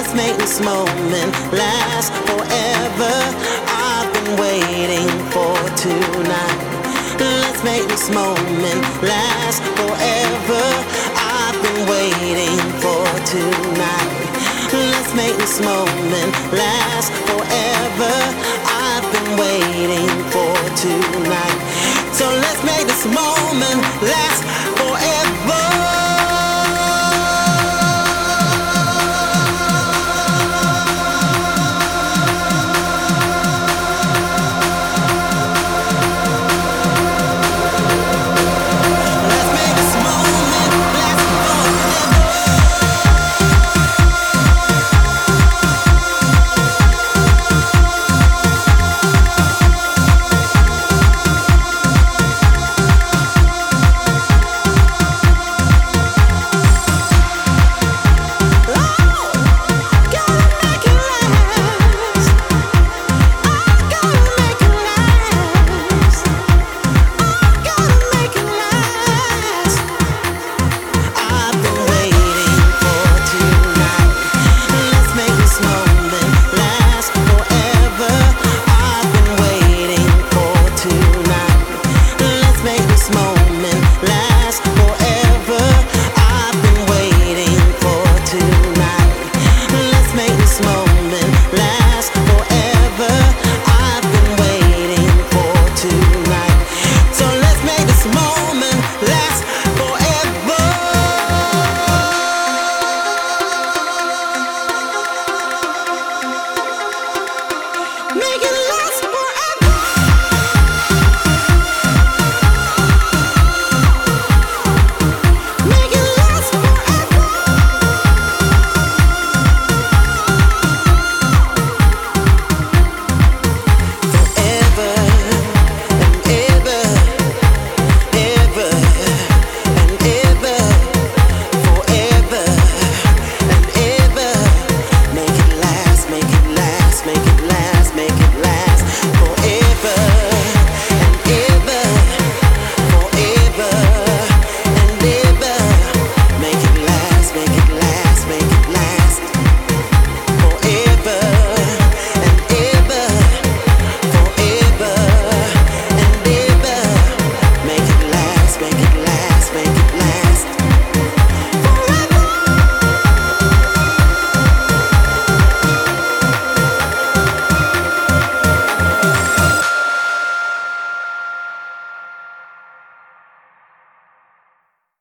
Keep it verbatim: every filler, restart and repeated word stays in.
let's make this moment last forever. I've been waiting for tonight. Let's make this moment last forever. I've been waiting for tonight. Let's make this moment last forever. I've been waiting for tonight. So let's make this moment